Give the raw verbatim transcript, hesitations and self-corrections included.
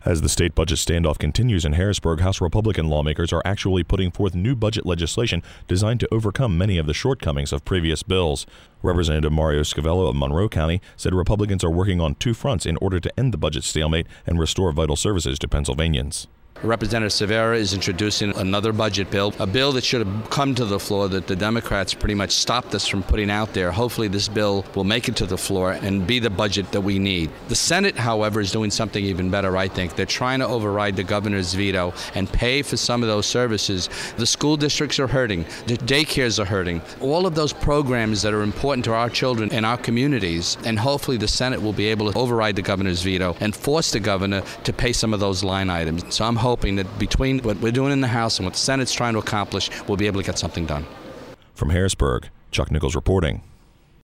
As the state budget standoff continues in Harrisburg, House Republican lawmakers are actually putting forth new budget legislation designed to overcome many of the shortcomings of previous bills. Representative Mario Scavello of Monroe County said Republicans are working on two fronts in order to end the budget stalemate and restore vital services to Pennsylvanians. Representative Severa is introducing another budget bill, a bill that should have come to the floor that the Democrats pretty much stopped us from putting out there. Hopefully this bill will make it to the floor and be the budget that we need. The Senate, however, is doing something even better, I think. They're trying to override the governor's veto and pay for some of those services. The school districts are hurting. The daycares are hurting. All of those programs that are important to our children and our communities, and hopefully the Senate will be able to override the governor's veto and force the governor to pay some of those line items. So I'm hoping that between what we're doing in the House and what the Senate's trying to accomplish, we'll be able to get something done. From Harrisburg, Chuck Nichols reporting.